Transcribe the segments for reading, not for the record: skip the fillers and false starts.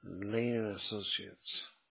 Lane and Associates.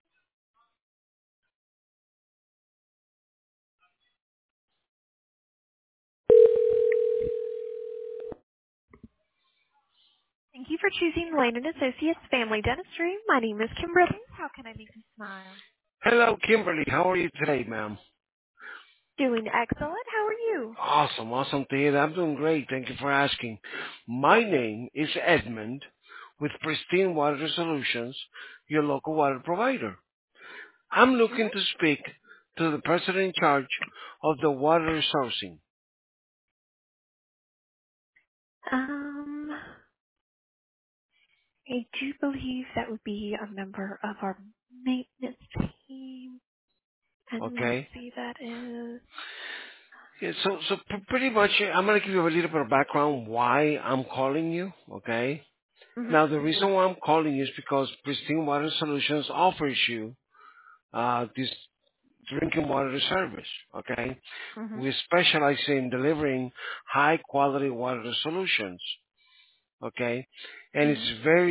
Thank you for choosing Lane and Associates Family Dentistry. My name is Kimberly. How can I make you smile? Hello, Kimberly. How are you today, ma'am? Doing excellent. How are you? Awesome to hear that. I'm doing great. Thank you for asking. My name is Edmund with Pristine Water Solutions, your local water provider. I'm looking to speak to the person in charge of the water sourcing. Um, I do believe that would be a member of our maintenance team. And let's Okay? see, that is. Yeah, pretty much, I'm going to give you a little bit of background why I'm calling you, okay? Mhm. Now, the reason why I'm calling you is because Pristine Water Solutions offers you this drinking water service, okay? Mhm. We specialize in delivering high quality water solutions, okay? And Mhm.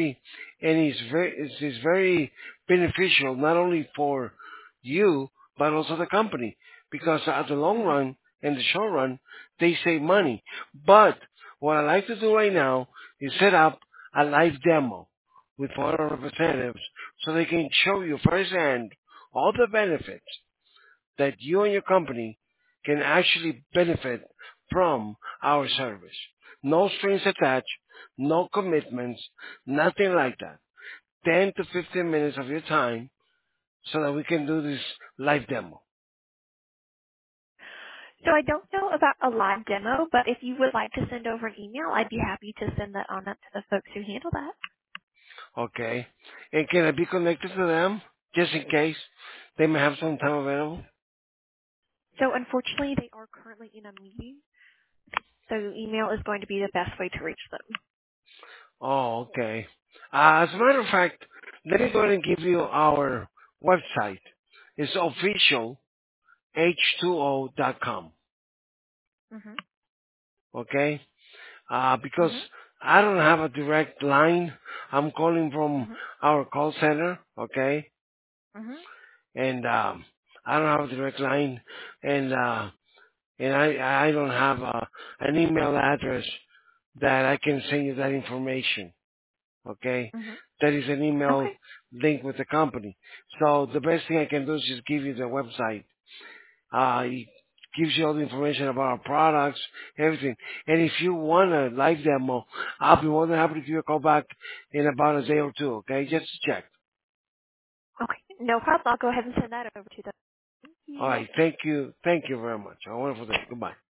it's very beneficial not only for you, but also the company. Because at the long Mhm. run and the short run, they save money. But what I like to do right now is set up a live demo with one of our representatives so they can show you firsthand all the benefits that you and your company can actually benefit from our service. No strings attached, no commitments, nothing like that. 10 to 15 minutes of your time so that we can do this live demo. So I don't know about a live demo, but if you would like to send over an email, I'd be happy to send that on up to the folks who handle that. Okay? And can I be connected to them just in case they may have some time available? So unfortunately, they are currently in a meeting, so email is going to be the best way to reach them. Oh, okay. As a matter of fact, let me go ahead and give you our website. It's official h2o.com. Mhm. Okay? Because Mhm. I don't have a direct line. I'm calling from Mhm. our call center, okay? Mhm. And I don't have a direct line, and I don't have an email address that I can send you that information, okay? Mhm. That is an email Okay. link with the company. So the best thing I can do is just give you the website. It gives you all the information about our products, everything. And if you want a live demo, I'll be more than happy to give you a call back in about a day or two, okay? Just to check. Okay. No problem. I'll go ahead and send that over to them. Thank All you. right. Thank you. Thank you very much. Have a wonderful day. Goodbye.